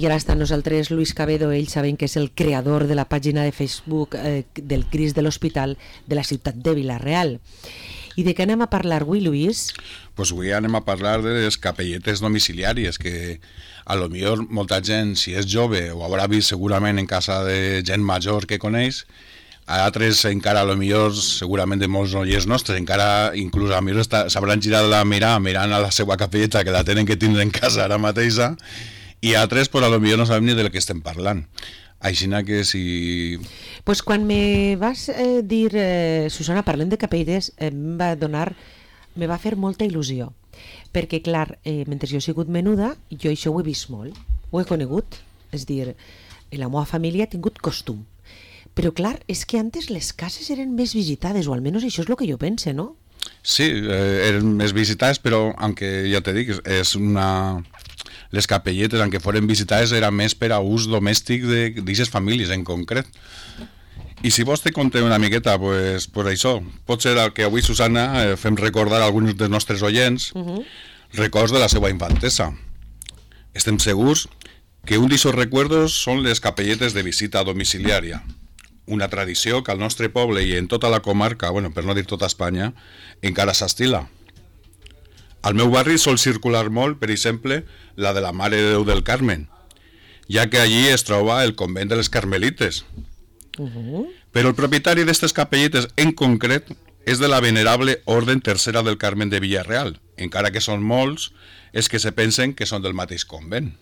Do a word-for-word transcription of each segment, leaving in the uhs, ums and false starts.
I ara està amb nosaltres Luis Cabedo, ell sabem que és el creador de la pàgina de Facebook eh, del Crist de l'Hospital de la ciutat de Vila-real. I de què anem a parlar avui, Luis? Pues avui anem a parlar de les capelletes domiciliàries, que a lo millor molta gent, si és jove, ho haurà vist segurament en casa de gent major que coneix, a altres encara a lo millor, segurament de molts noies nostres, encara inclús a mi s'hauran girat la mirar mirant a la seva capelleta, que la tenen que tindre en casa ara mateixa, i altres, pues, a lo millor no sabem ni del que estem parlant. Aixina que si... Pues quan me vas eh, dir, eh, Susana, parlem de capelles, em va donar, me va fer molta il·lusió. Perquè, clar, eh, mentre jo he sigut menuda, jo això ho he vist molt, ho he conegut. És dir, la meva família ha tingut costum. Però, clar, és que antes les cases eren més visitades, o almenys això és el que jo pense, no? Sí, eh, eren més visitades, però, aunque ja te dic, és una... Les capelletes, aunque foren visitades, era més per a ús domèstic d'aquestes famílies en concret. I si vos te conté una miqueta, pues, pues això, pot ser el que avui, Susana, eh, fem recordar a alguns dels nostres oients uh-huh. records de la seva infantesa. Estem segurs que un d'aquests recuerdos són les capelletes de visita domiciliària, una tradició que al nostre poble i en tota la comarca, bueno, per no dir tota Espanya, encara s'estila. Al meu barri sol circular molt, per exemple, la de la Mare de Déu del Carmen, ja que allí es troba el convent de les Carmelites. Uh-huh. Però el propietari d'aquestes capelletes en concret és de la venerable Orden Tercera del Carmen de Vila-real, encara que són molts els que se pensen que són del mateix convent.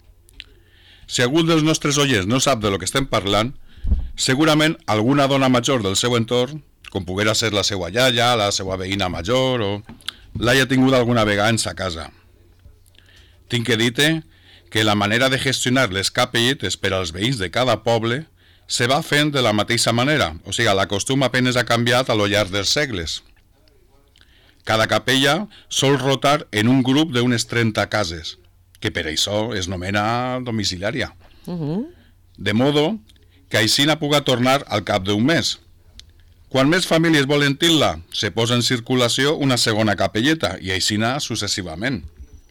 Si algú dels nostres oients no sap de lo que estem parlant, segurament alguna dona major del seu entorn, com poguera ser la seva iaia, la seva veïna major o... l'haya tingut alguna vegada en sa casa. Tinc que dir-te que la manera de gestionar les capelletes per als veïns de cada poble se va fent de la mateixa manera, o sigui, la costum apenas ha canviat a lo llarg dels segles. Cada capella sol rotar en un grup d'unes trenta cases, que per això es nomena domiciliària. Uh-huh. De modo que així n'ha puga tornar al cap d'un mes. Quan més famílies volen til·la, se posa en circulació una segona capelleta i aixina successivament.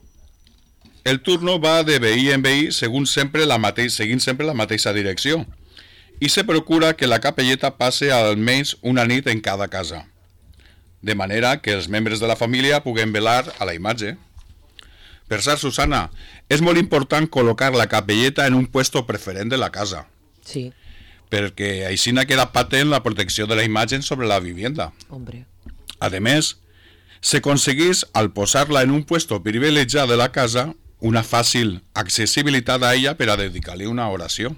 El turno va de veí en veí segons sempre la mateix, seguint sempre la mateixa direcció i se procura que la capelleta passe almenys una nit en cada casa, de manera que els membres de la família puguen velar a la imatge. Per cert, Susana, és molt important col·locar la capelleta en un puesto preferent de la casa. Sí. Perquè així n'ha quedat patent la protecció de la imatge sobre la vivienda. Hombre. A més, se aconseguís, al posar-la en un puesto privilegiat de la casa, una fàcil accessibilitat a ella per a dedicar-li una oració.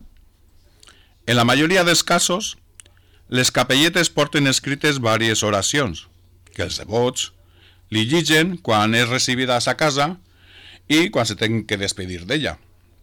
En la majoria dels casos, les capelletes porten escrites diverses oracions, que els devots li lligen quan és recibida a sa casa i quan se tenen que despedir d'ella.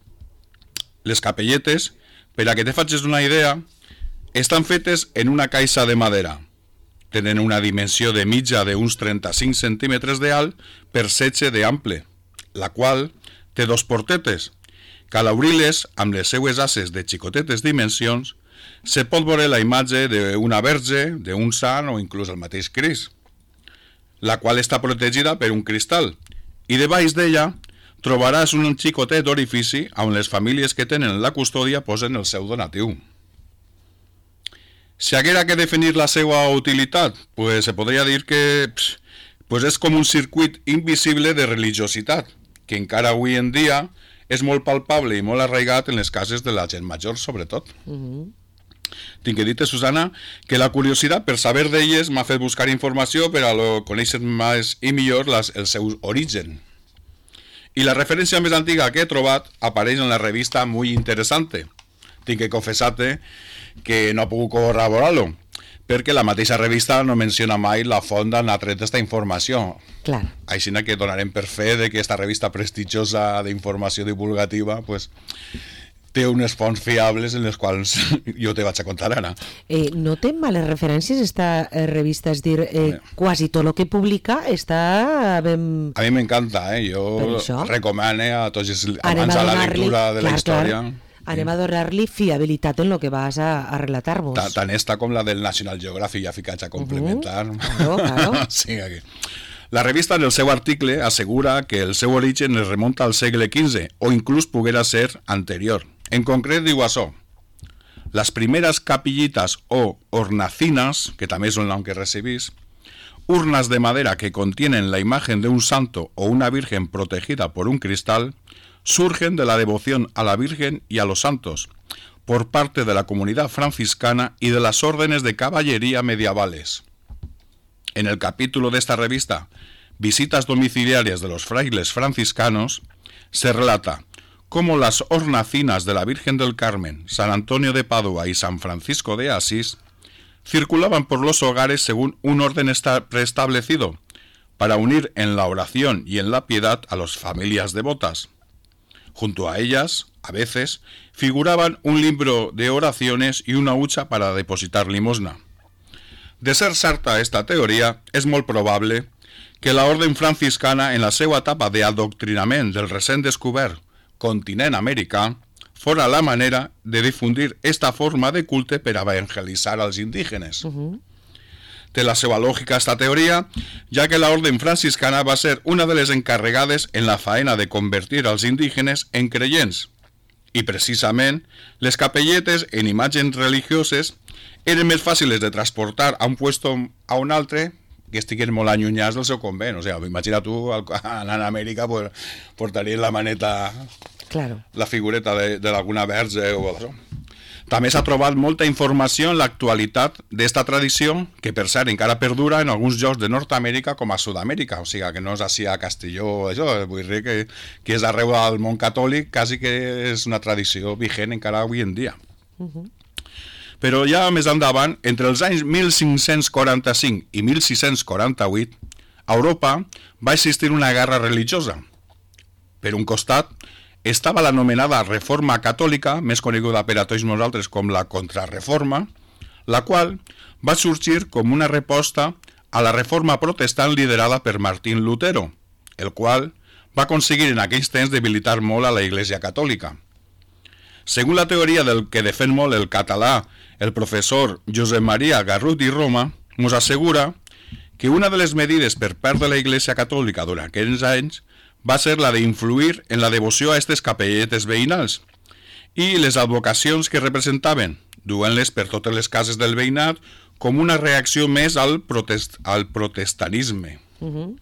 Les capelletes, per a que te facis una idea, estan fetes en una caixa de madera. Tenen una dimensió de mitja d'uns trenta-cinc centímetres d'alt per setze d'ample, la qual té dos portetes, que a l'obrir-les amb les seues ases de xicotetes dimensions se pot veure la imatge d'una verge, d'un sant o inclús el mateix Crist, la qual està protegida per un cristal, i debaix d'ella trobaràs un xicotet orifici on les famílies que tenen la custòdia posen el seu donatiu. Si haguera que definir la seva utilitat, pues se podria dir que pss, pues és com un circuit invisible de religiositat, que encara avui en dia és molt palpable i molt arraigat en les cases de la gent major, sobretot. Uh-huh. Tinc que dir-te, Susana, que la curiositat per saber d'elles m'ha fet buscar informació per a conèixer més i millor les, el seu origen. I la referència més antiga que he trobat apareix en la revista Muy Interesante. Tinc que confessar-te que no puc corroborar-lo, perquè la mateixa revista no menciona mai la font d'on ha tret aquesta informació. Clar. Així que donarem per fe de que aquesta revista prestigiosa d'informació divulgativa pues, té unes fonts fiables en les quals jo te vaig a contar ara. Eh, no té males referències esta eh, revista, és dir, eh, quasi tot el que publica està ben... A mi m'encanta, eh? Jo recomano a tots els amants a la lectura de la història. Clar. Anem a donar-li fiabilitat en el que vas a, a relatar-vos. Tant esta com la del National Geographic, ja ficats a complementar. Uh-huh. Claro, claro. Sí, aquí. La revista en el seu article assegura que el seu origen es remunta al segle quinze o inclús poguera ser anterior. En concret diu això: las primeras capillitas o hornacinas, que també és el nom que recibís, urnas de madera que contienen la imagen de un santo o una virgen protegida por un cristal, surgen de la devoción a la Virgen y a los santos, por parte de la comunidad franciscana y de las órdenes de caballería medievales. En el capítulo de esta revista, Visitas domiciliarias de los frailes franciscanos, se relata cómo las hornacinas de la Virgen del Carmen, San Antonio de Padua y San Francisco de Asís circulaban por los hogares según un orden preestablecido, para unir en la oración y en la piedad a las familias devotas. Junto a ellas, a veces, figuraban un libro de oraciones y una hucha para depositar limosna. De ser certa esta teoria, és molt probable que la orden franciscana, en la seva etapa d'adoctrinament del recent descobert continent americà, fora la manera de difundir esta forma de culte per evangelitzar als indígenes. Uh-huh. Té la seva lògica esta teoria, ja que la orden franciscana va ser una de les encarregades en la faena de convertir als indígenes en creients, i precisament les capelletes en imatges religioses eren més fàcils de transportar a un puesto a un altre que estiguin molt allunyats del seu convent. O sigui, imagina tu, anant a Amèrica, pues, portarien la maneta, claro, la figureta de, de alguna verge o això. També s'ha trobat molta informació en l'actualitat d'esta tradició, que per cert encara perdura en alguns llocs de Nord-Amèrica com a Sud-Amèrica, o sigui que no és així a Castelló o això, vull dir que, que és arreu del món catòlic, quasi que és una tradició vigent encara avui en dia. Uh-huh. Però ja més endavant, entre els anys mil cinc-cents quaranta-cinc i mil sis-cents quaranta-vuit, a Europa va existir una guerra religiosa. Per un costat, estava l'anomenada Reforma Catòlica, més coneguda per a tots nosaltres com la Contrarreforma, la qual va sorgir com una resposta a la Reforma Protestant liderada per Martín Lutero, el qual va aconseguir en aquells temps debilitar molt a la Iglesia Catòlica. Según la teoria del que defèn molt el català, el professor Josep Maria Garrut i Roma, ens assegura que una de les medides per part de la Iglesia Catòlica durant aquells anys va ser la d'influir en la devoció a aquestes capelletes veïnals i les advocacions que representaven, duent-les per totes les cases del veïnat com una reacció més al, protest, al protestanisme. Uh-huh.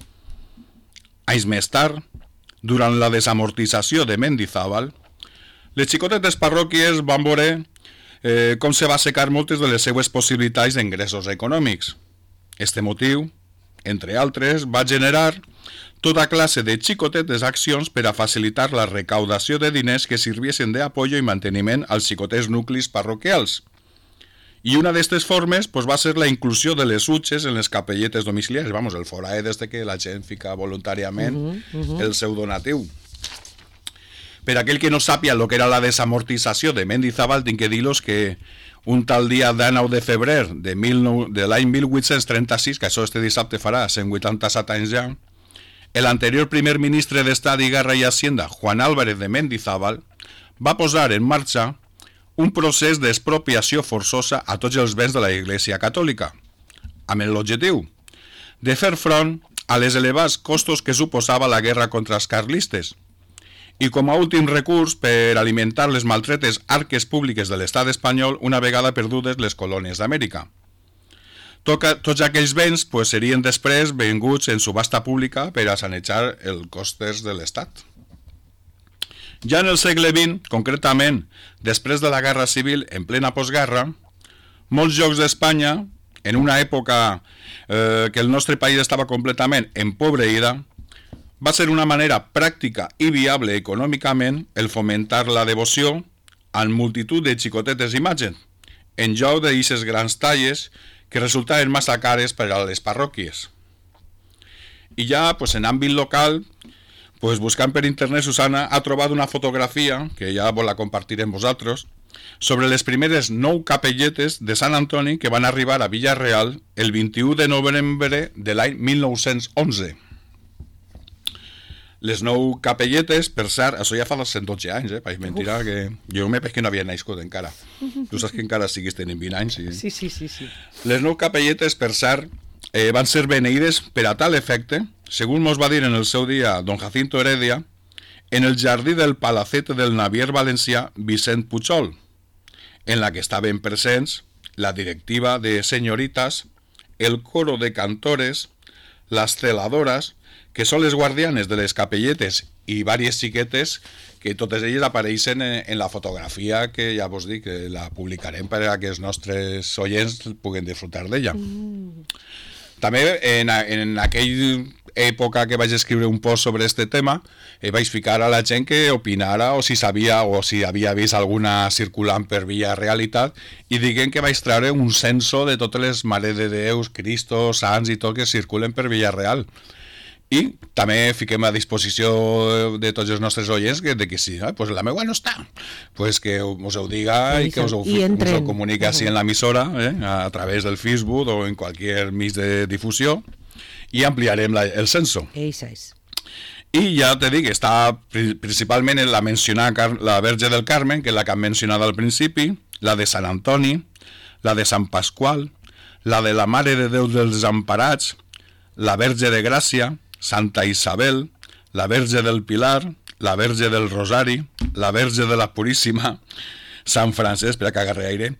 Anys més tard, durant la desamortització de Mendizábal, les xicotetes parròquies van veure eh, com se va assecar moltes de les seues possibilitats d'ingressos econòmics. Este motiu, entre altres, va generar tota classe de xicotetes accions per a facilitar la recaudació de diners que serviessin d'apoyo i manteniment als xicotés nuclis parroquials. I una d'aquestes formes pues, va ser la inclusió de les hutxes en les capelletes domiciliàries, vamos, el forae des que la gent fica voluntàriament uh-huh, uh-huh. el seu donatiu. Per aquell que no sàpia el que era la desamortització de Mendizábal, tinc que dir-los que un tal dia dinou de febrer de, de l'any mil vuit-cents trenta-sis, que això este dissabte farà cent vuitanta-set anys ja, l'anterior primer ministre d'Estat i Guerra i Hacienda, Juan Álvarez de Mendizábal, va posar en marxa un procés d'expropiació forçosa a tots els béns de la Iglesia Catòlica, amb l'objectiu de fer front a les elevats costos que suposava la guerra contra els carlistes, i com a últim recurs per alimentar les maltretes arques públiques de l'estat espanyol una vegada perdudes les colònies d'Amèrica. Toca, tots aquells béns pues, serien després venguts en subhasta pública per a sanejar els costes de l'estat. Ja en el segle vint, concretament, després de la Guerra Civil en plena postguerra, molts llocs d'Espanya, en una època eh, que el nostre país estava completament empobreïda, va ser una manera pràctica i viable econòmicament el fomentar la devoció en multitud de xicotetes imatges, en lloc d'aquestes grans talles que resultaven massa cares per a les parròquies. I ja, pues, en àmbit local, pues, buscant per internet, Susana ha trobat una fotografia, que ja vol la compartir amb vosaltres, sobre les primeres nou capelletes de Sant Antoni que van arribar a Vila-real el vint-i-u de novembre de l'any mil nou-cents onze. Les nou capelletes, per cert, això ja fa cent dotze anys, eh? Paix mentira, Uf. que jo m'he que no havia nascut encara. Tu saps que encara siguis tenint vint anys. I... Sí, sí, sí, sí. Les nou capelletes, per cert, eh, van ser beneïdes per a tal efecte según nos va dir en el seu dia don Jacinto Heredia, en el jardí del palacete del Navier valencià Vicent Puchol, en la que estaven presents la directiva de senyoritas, el coro de cantores, las celadoras, que són les guardianes de les capelletes i diverses xiquetes que totes elles apareixen en, en la fotografia que ja vos dic que la publicarem per a que els nostres oients puguen disfrutar d'ella. Mm. També en, en aquella època que vaig escriure un post sobre este tema eh, vaig ficar a la gent que opinara o si sabia o si havia vist alguna circulant per via realitat i diguem que vaig treure un censo de totes les Mare de Déus, Cristo, Sants i tot que circulen per via real. I també fiquem a disposició de tots els nostres oients que, de que si eh, pues la meva no està, pues que us ho diga i que us ho, us ho comuniqui així en l'emissora, eh, a través del Facebook o en qualsevol mig de difusió i ampliarem la, el censo. Eixa és. I ja te dic, està principalment en la mencionada la Verge del Carmen, que és la que hem mencionat al principi, la de Sant Antoni, la de Sant Pasqual, la de la Mare de Déu dels Desemparats, la Verge de Gràcia, Santa Isabel, la Verge del Pilar, la Verge del Rosari, la Verge de la Puríssima, Sant Francesc, espera que agarre aire,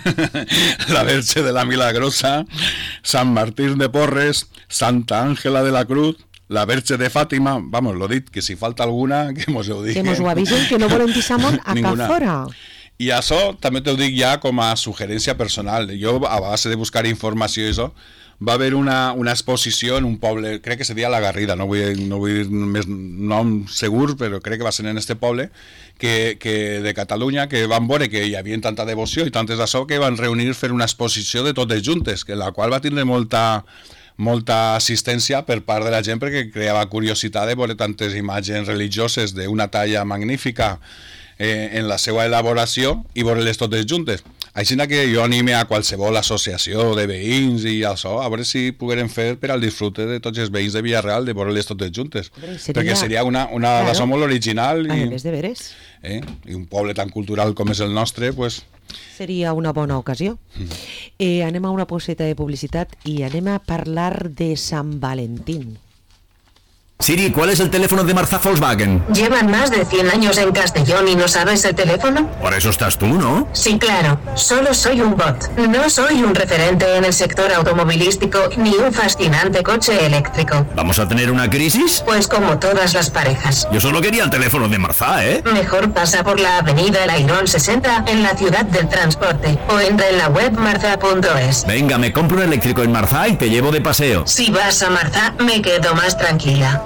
la Verge de la Milagrosa, Sant Martí de Porres, Santa Àngela de la Cruz, la Verge de Fàtima, vamos, lo dit, que si falta alguna, que mos ho diguen. Que mos ho avisen, que no volem deixar-nos a cap fora. I això també t'ho dic ja com a suggerència personal. Jo, a base de buscar informació i això, va haver una, una exposició en un poble, crec que seria la Garrida, no vull, no vull dir més nom segur, però crec que va ser en este poble, que, que de Catalunya, que van veure que hi havia tanta devoció i tantes d'això que van reunir fer una exposició de totes juntes, que la qual va tindre molta, molta assistència per part de la gent perquè creava curiositat de veure tantes imatges religioses d'una talla magnífica eh, en la seva elaboració i veure-les totes juntes. Així que jo anime a qualsevol associació de veïns i això, a veure si poguérem fer per al disfrute de tots els veïns de Villarreal de veure-les totes juntes. Seria... Perquè seria una, una claro. Dació molt original i, a més de veres. Eh, i un poble tan cultural com és el nostre, pues... seria una bona ocasió. Mm. Eh, anem a una pauseta de publicitat i anem a parlar de Sant Valentín. Siri, ¿cuál es el teléfono de Marzá Volkswagen? Llevan más de cien años en Castellón y no sabes el teléfono. Por eso estás tú, ¿no? Sí, claro. Solo soy un bot. No soy un referente en el sector automovilístico ni un fascinante coche eléctrico. ¿Vamos a tener una crisis? Pues como todas las parejas. Yo solo quería el teléfono de Marzá, ¿eh? Mejor pasa por la avenida Lairón sesenta en la ciudad del transporte o entra en la web marzá punto es. Venga, me compro un eléctrico en Marzá y te llevo de paseo. Si vas a Marzá, me quedo más tranquila.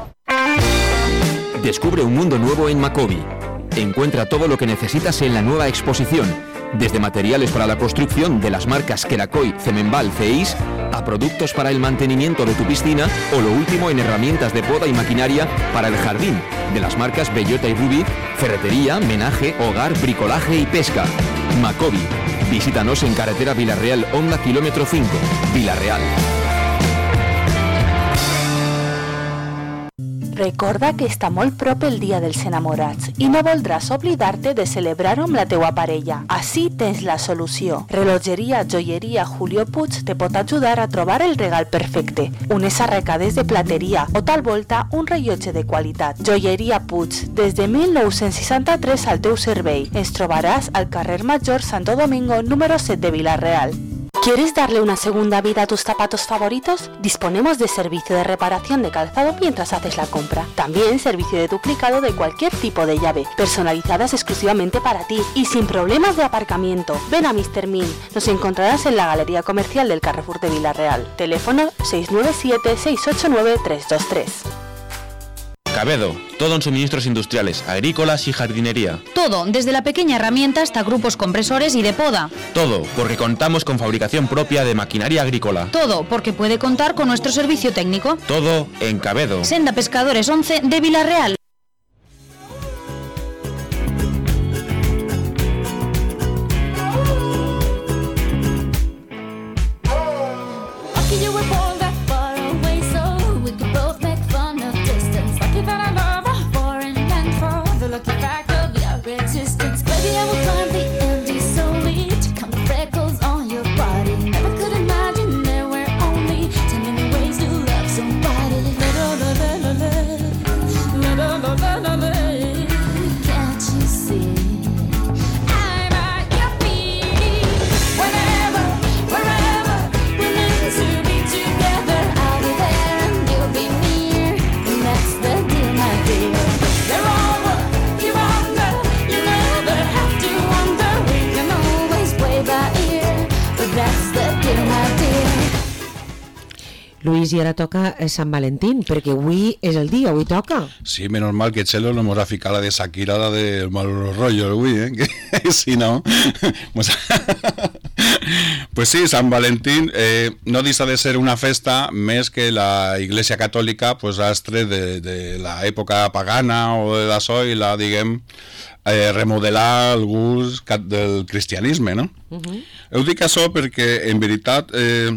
Descubre un mundo nuevo en Macobi. Encuentra todo lo que necesitas en la nueva exposición, desde materiales para la construcción de las marcas Kerakoy, Cemenbal, Ceis, a productos para el mantenimiento de tu piscina o lo último en herramientas de poda y maquinaria para el jardín, de las marcas Bellota y Ruby, ferretería, menaje, hogar, bricolaje y pesca. Macobi. Visítanos en carretera Villarreal, Honda kilómetro cinco, Villarreal. Recorda que està molt prop el dia dels enamorats i no voldràs oblidar-te de celebrar-ho amb la teua parella. Així tens la solució. Relogeria Joieria Julio Puig te pot ajudar a trobar el regal perfecte. Unes arracades de plateria o tal volta un rellotge de qualitat. Joieria Puig, des de mil nou-cents seixanta-tres al teu servei. Ens trobaràs al carrer Major Santo Domingo número set de Vila-real. ¿Quieres darle una segunda vida a tus zapatos favoritos? Disponemos de servicio de reparación de calzado mientras haces la compra. También servicio de duplicado de cualquier tipo de llave, personalizadas exclusivamente para ti y sin problemas de aparcamiento. Ven a mister Min. Nos encontrarás en la Galería Comercial del Carrefour de Vila-real. Teléfono seis nueve siete, seis ocho nueve, tres dos tres. Cabedo, todo en suministros industriales, agrícolas y jardinería. Todo, desde la pequeña herramienta hasta grupos compresores y de poda. Todo, porque contamos con fabricación propia de maquinaria agrícola. Todo, porque puede contar con nuestro servicio técnico. Todo en Cabedo. Senda Pescadores once de Vila-real. Somebody, little, little, Luis, i ara toca Sant Valentín, perquè avui és el dia, avui toca. Sí, menos mal que Chelo no nos ha ficado la de Shakira, la del mal rollo, avui, eh? Que si no... pues... pues sí, Sant Valentín eh, no deixa de ser una festa més que la Iglesia Catòlica pues astre de, de la època pagana o de d'això i la, diguem, eh, remodelar el gust del cristianisme, no? Uh-huh. Ho dic això perquè, en veritat, eh,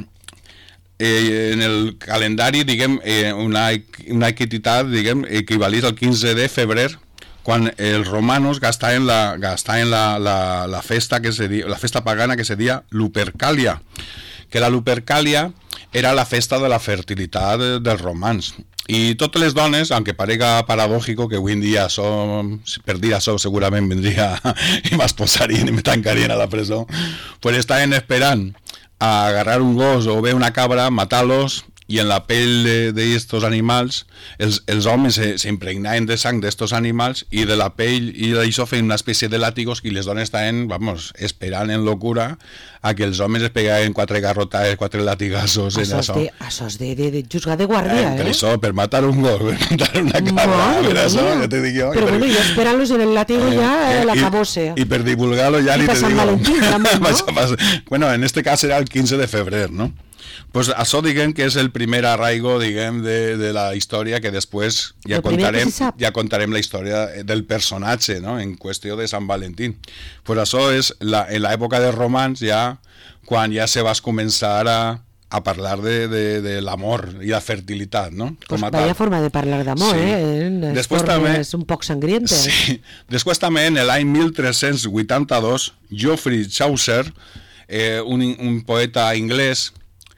eh, en el calendari, diguem, eh, una, una equitat, diguem, equivalís al quinze de febrer, quan els romanos gastaven la, gastaven la, la, la festa que se di, la festa pagana que se dia Lupercalia, que la Lupercalia era la festa de la fertilitat de, dels romans. I totes les dones, aunque parega paradògico que avui en dia som, per dir això segurament vindria i m'esposarien i me tancarien a la presó, pues estaven esperant a agarrar un gos o bé una cabra, matar-los, i en la pell d'estos animals els, els homes se, se impregnaven de sang d'estos animals i de la pell i d'això feien una espècie de làtigos i les dones estaven, vamos, esperant en locura a que els homes es pegaven quatre garrotades, quatre latigazos en això. Això és de, de, de juzgar de guàrdia, eh? Per això, per matar un gos, per matar una cabra, per això, ja te dic jo. Però bueno, ja esperant-los en el látigo ja eh, la cabose. I per divulgar-lo ja ni te digo. I per Sant Valentín també, no? Bueno, en este cas era el quinze de febrer, no? Pues això diguem que és el primer arraigo, diguem, de, de la història que després ja contarem, ja contarem la història del personatge, no?, en qüestió de Sant Valentín. Pues això és la, en l'època dels romans ja, quan ja se va començar a, a parlar de, de, de l'amor i la fertilitat, no? Pues vaya tal. Forma de parlar d'amor, sí. eh? Després també, és un poc sangriente. Sí. Després també, en l'any mil tres-cents vuitanta-dos, Geoffrey Chaucer, eh, un, un poeta anglès,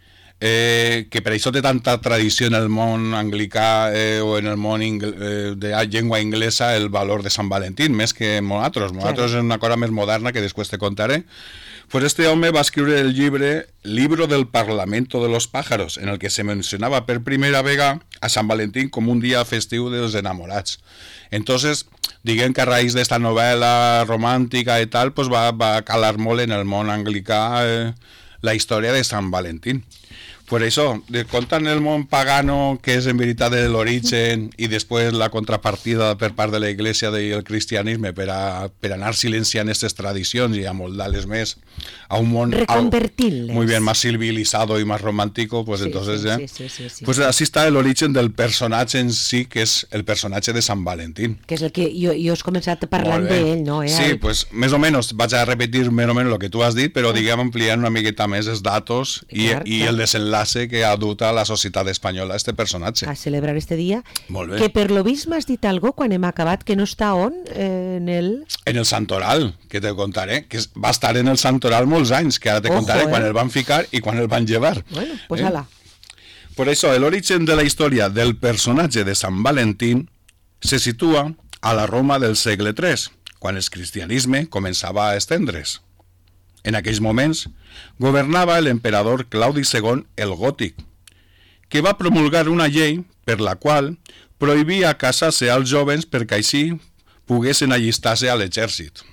Eh, que per això té tanta tradició en el món anglicà eh, o en el món ingl eh, de llengua inglesa el valor de Sant Valentín, més que nosaltres. Nosaltres claro. És una cosa més moderna que després te contaré. Pues este home va escriure el llibre Libro del Parlamento de los Pájaros, en el que se mencionava per primera vegada a Sant Valentín com un dia festiu dels enamorats. Entonces, diguem que a raïs d'esta novel·la romàntica i tal, pues va, va calar molt en el món anglicà eh, la història de Sant Valentín. Per això, contant el món pagano, que és en veritat l'origen, i després la contrapartida per part de la Iglesia del cristianisme per, a, per anar silenciant aquestes tradicions i amoldar-les més a un món reconvertirles muy bien, más civilizado y más romántico, pues sí, entonces sí, ya, sí, sí, sí, sí, pues sí. así está el origen del personatge en si, que és el personatge de Sant Valentín. Que és el que jo, jo he començat parlant d'ell, no? Eh? Sí, pues més o menys, vaig a repetir més o menys el que tu has dit, però diguem ampliant una miqueta més els datos i, clar, i clar. El desenlace que ha dut a la societat espanyola este personatge. A celebrar este dia. Molt bé. Que per lo vist m'has dit algo quan hem acabat, que no està on? Eh, en el... En el Santoral, que te contaré, que va estar en el Santoral molts anys, que ara te Ojo, contaré eh? quan el van ficar i quan el van llevar. Bueno, pues eh? ala. Por això, l'origen de la història del personatge de Sant Valentín se situa a la Roma del segle tres, quan el cristianisme començava a estendre's. En aquells moments, governava l'emperador Claudi segon el Gòtic, que va promulgar una llei per la qual prohibia casar-se als jovens perquè així poguessin allistar-se a l'exèrcit.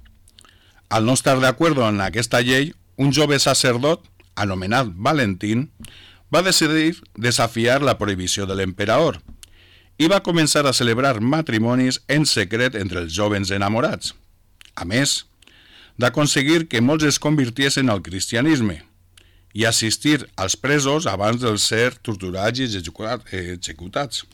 Al no estar d'acord amb aquesta llei, un jove sacerdot, anomenat Valentín, va decidir desafiar la prohibició de l'emperador i va començar a celebrar matrimonis en secret entre els jovens enamorats. A més, d'aconseguir que molts es convirtiessin al cristianisme i assistir als presos abans de ser torturats i executats.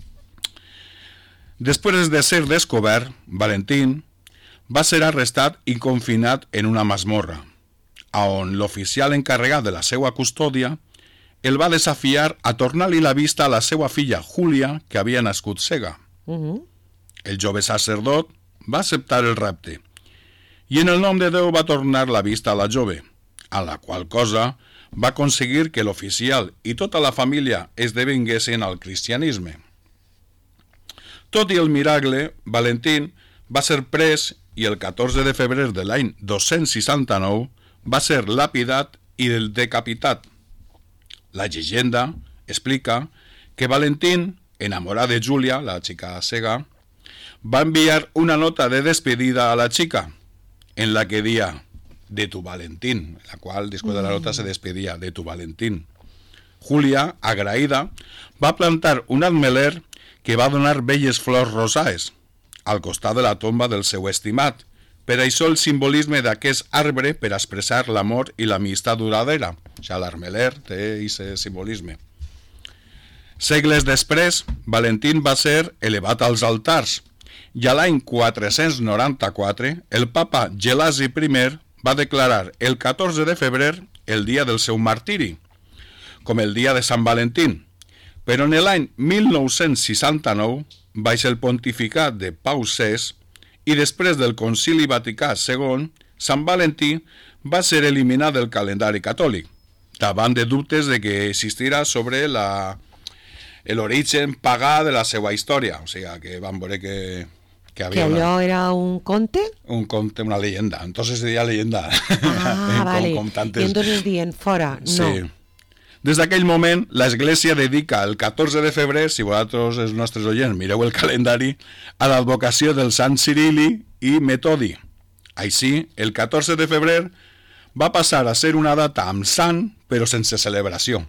Després de ser descobert, Valentín va ser arrestat i confinat en una masmorra, on l'oficial encarregat de la seva custòdia el va desafiar a tornar-li la vista a la seva filla Júlia, que havia nascut cega. Uh-huh. El jove sacerdot va acceptar el repte i en el nom de Déu va tornar la vista a la jove, a la qual cosa va aconseguir que l'oficial i tota la família esdevinguessin al cristianisme. Tot i el miracle, Valentín va ser pres i el catorze de febrer de l'any dos-cents seixanta-nou va ser lapidat i decapitat. La llegenda explica que Valentín, enamorat de Júlia, la xica cega, va enviar una nota de despedida a la xica, en la que decía de tu Valentín, la cual después de la nota se despedía de tu Valentín. Júlia, agraïda, va plantar un ametller que va donar belles flors rosades al costat de la tomba del seu estimat. Per això el simbolisme d'aquest arbre per expressar l'amor i l'amistat duradera. O sigui, l'ametller té aquest simbolisme. Segles després, Valentín va ser elevat als altars i a l'any quatre-cents noranta-quatre el papa Gelasi primer va declarar el catorze de febrer el dia del seu martiri, com el dia de Sant Valentín. Però en l'any mil nou-cents seixanta-nou, baix el pontificat de Pau sexto, i després del Concili Vaticà segon, Sant Valentí va ser eliminat del calendari catòlic, davant de dubtes de que existirà sobre la, l'origen pagà de la seva història. O sigui, que van veure que... Que, que allò una, era un conte? Un conte, una leyenda. Entonces sería leyenda. Ah, vale. Com, com tantes... I entonces dient, fora, no. Sí. Des d'aquell moment, l'Església dedica el catorze de febrer, si vosaltres, els nostres oients, mireu el calendari, a l'advocació del Sant Cirili i Metodi. Així, el catorze de febrer va passar a ser una data amb sant, però sense celebració.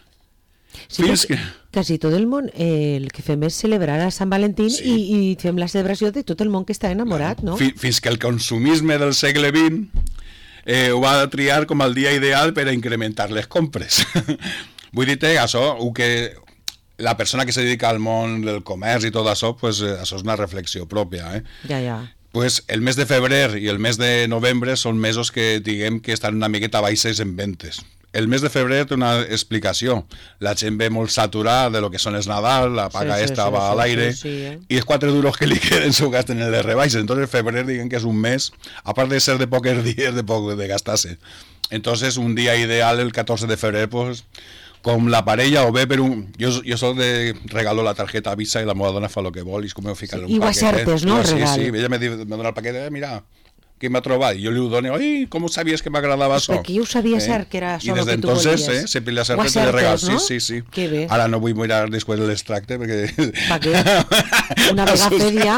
Sí, fins que... Quasi tot el món eh, el que fem és celebrar a Sant Valentín, sí. i, i fem la celebració de tot el món que està enamorat, no? Fins, fins que el consumisme del segle vint eh, ho va triar com el dia ideal per a incrementar les compres. Vull dir-te, això, que la persona que se dedica al món del comerç i tot això, pues, això és una reflexió pròpia. Eh? Ja, ja. Pues el mes de febrer i el mes de novembre són mesos que diguem que estan una miqueta baixes en ventes. El mes de febrer té una explicació. La gent ve molt saturada de lo que són els Nadal, la paga sí, sí, esta sí, va sí, a l'aire, sí, sí, eh? I els quatre duros que li queden s'ho gasten en les rebaixes. Entonces febrer diguem que és un mes, a part de ser de pocs dies, de poc de gastar-se. Entonces un dia ideal el catorze de febrer, pues, com la parella o bé per un... Jo, jo soc de regalo la targeta Visa i la meva dona fa el que vol i és com ho fica en un paquet. I ho acertes, no, el regal? Sí, sí, ella me, me dona el paquet, eh, mira... que m'ha trobat, i jo li ho dono, oi, com sabies que m'agradava això? Perquè jo sabia eh? cert que era això el que tu volies. I des d'entonces, eh, sempre li acertes de regal, no? sí, sí, sí. Que bé. Ara no vull mirar després l'extracte, perquè... Pa què? Una vegada fet ja?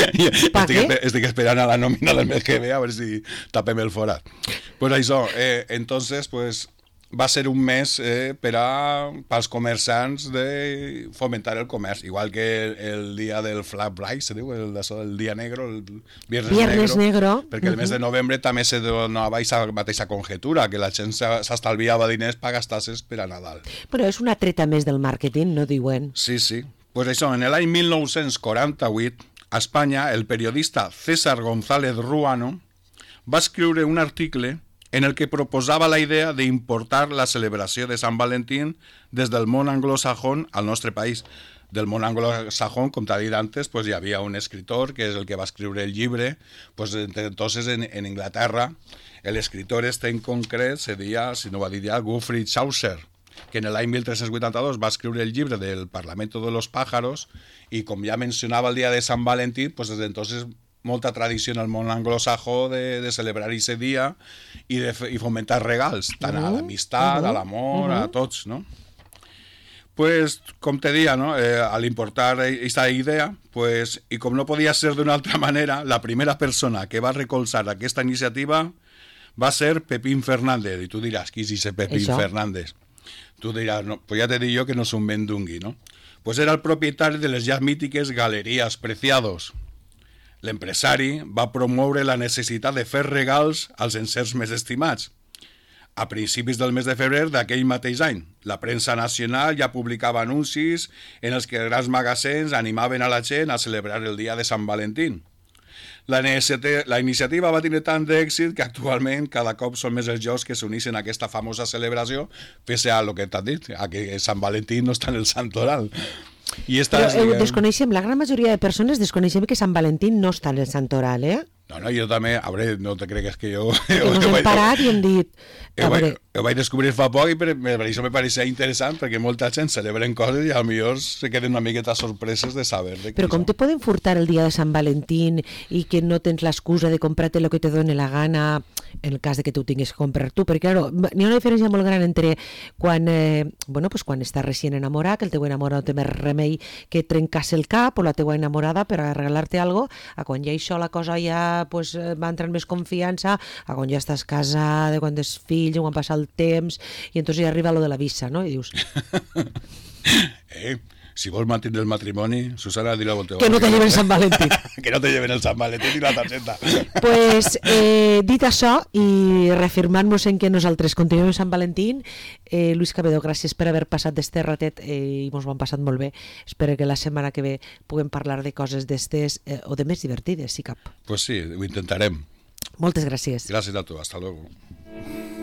Pa què? Estic, estic esperant a la nòmina del mes que ve, a veure si tapem el forat. Pues això, eh, entonces, pues... va ser un mes eh, per a, pels comerciants de fomentar el comerç, igual que el, el dia del Flat Friday, se diu, el, el dia negro, el viernes, viernes negro, negro, perquè el mes de novembre també se donava aquesta mateixa conjetura, que la gent s'estalviava diners per gastar-se per a Nadal. Però és una treta més del màrqueting, no diuen? Sí, sí. Pues això, en l'any mil nou-cents quaranta-vuit, a Espanya, el periodista César González Ruano va escriure un article en el que proposava la idea d'importar la celebració de Sant Valentín des del món anglosajón al nostre país. Del món anglosajón, com t'ha dit antes, pues hi havia un escritor que és el que va escriure el llibre, pues entonces en, en Inglaterra el escritor este en concret seria, si no va dir ja, Geoffrey Chaucer, que en l'any mil tres-cents vuitanta-dos va escriure el llibre del Parlamento de los Pájaros i com ja mencionava el dia de Sant Valentí, pues des d'entonces molta tradició en el món anglosajó de, de celebrar aquest dia i, de, i fomentar regals, tant a l'amistat, a l'amor, a tots, no? Pues, com te deia, no? Eh, al importar aquesta idea, pues, i com no podia ser d'una altra manera, la primera persona que va recolzar aquesta iniciativa va ser Pepín Fernández. I tu diràs, qui és ese Pepín Això? Fernández? Tu diràs, no, pues ja te dic jo que no és un mendungui, no? Pues era el propietari de les ja mítiques Galeries Preciados. L'empresari va promoure la necessitat de fer regals als encerts més estimats. A principis del mes de febrer d'aquell mateix any, la premsa nacional ja publicava anuncis en els que grans magasins animaven a la gent a celebrar el dia de Sant Valentín. La, la iniciativa va tenir tant d'èxit que actualment cada cop són més els jocs que s'uneixen a aquesta famosa celebració, pese a lo que t'has dit, a que Sant Valentín no està en el santoral. I Però eh, desconeixem, la gran majoria de persones desconeixem que Sant Valentín no està en el santoral, eh? No, no, jo també, a veure, no te cregues que jo... Que nos hem parat i hem dit... Ho vaig, ho vaig descobrir fa poc i per, per això me pareixia interessant, perquè molta gent celebren coses i potser se queden una miqueta sorpreses de saber. De Però com te poden furtar el dia de Sant Valentín i que no tens l'excusa de comprar-te el que te doni la gana, en el cas de que tu tinguis que comprar tu? Perquè, claro, n'hi ha una diferència molt gran entre quan, eh, bueno, pues quan estàs recient enamorat, que el teu enamorat no té més remei que trencar-se el cap, o la teua enamorada per a regalar-te algo, a quan ja això la cosa ja pues, va entrar més confiança a quan ja estàs casada, quan tens fills, quan passa el temps, i entonces ja arriba lo de la visa, no? I dius... eh, si vols mantenir el matrimoni, Susana, dile a Bontebón. Que no te lleven Sant Valentí. Que no te lleven el Sant Valentí ni la targeta. Pues, eh, dit això, i reafirmant-nos en que nosaltres continuem Sant Valentí, eh, Luis Cabedo, gràcies per haver passat d'este ratet eh, i mos ho han passat molt bé. Espero que la setmana que ve puguem parlar de coses d'estes eh, o de més divertides, si cap. Pues sí, ho intentarem. Moltes gràcies. Gràcies a tu, hasta luego.